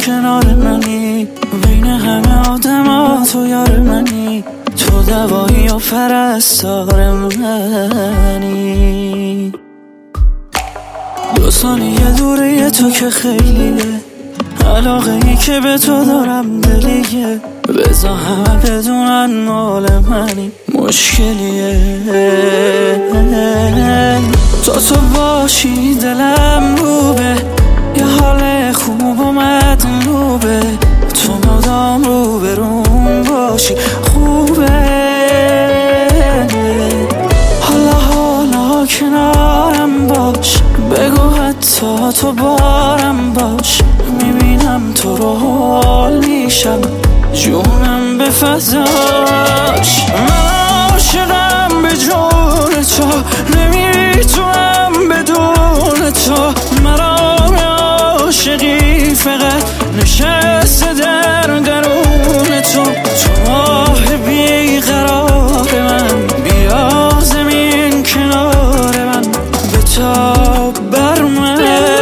کنار منی، بین همه آدم ها تو یار منی، تو دوایی و پرستار منی. 2 ثانیه دوری تو که خیلیه، علاقه ای که به تو دارم دلیه، بذار همه بدونن مال منی، مشکلیه. تو باشی دلم روبه، یه حال خوب و مطلوبه، تو مدام رو برون باشی خوبه. حالا کنارم باش، بگو حتی تو بارم باش، میبینم تو رو حال میشم، جونم به فضاش. من عاشقم به جون تو، نمیتونم بدون تو، مرا عاشقی فقط نشسته در درون تو. تو ماه بیقرار من، بیا زمین کنار من، بتاب بر من.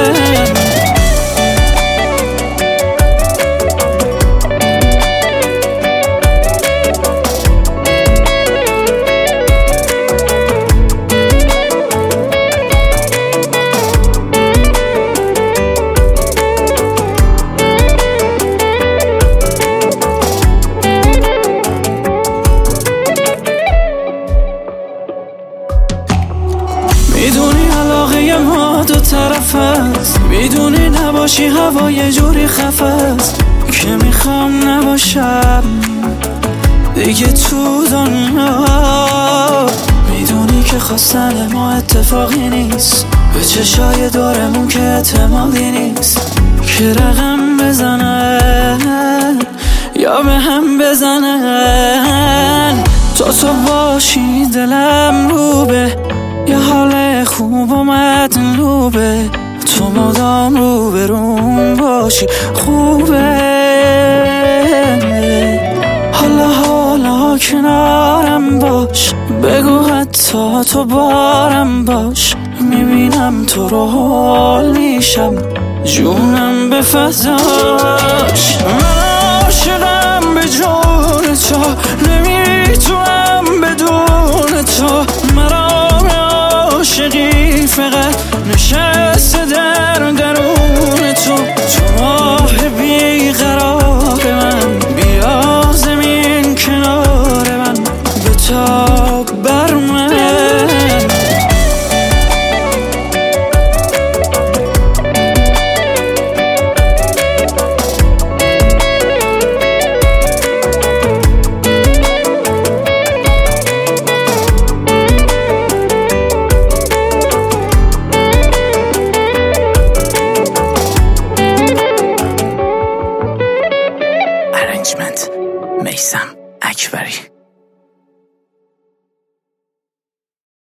میدونی علاقه ما 2 طرف است، میدونی نباشی هوا یه جوری خفه است که میخوام نباشم دیگه تو دنیا. میدونی که خواستن ما اتفاقی نیست، به چشای دارمون که اعتمادی نیست، که رقم بزنن یا به هم بزنن. تو باشی دلم روبه، یه حال خوب و مطلوبه، تو مدام رو برون باشی خوبه. حالا کنارم باش، بگو حتی تو بارم باش، میبینم تو رو حال میشم، جونم به فضاش. من عاشقم به جون تو، نمیتونم بدون تو، مرا عاشقی فقط نشسته در درون تو. تو ماه بیقرار من، بیا زمین کنار من، بتاب بر من. میثم اکبری.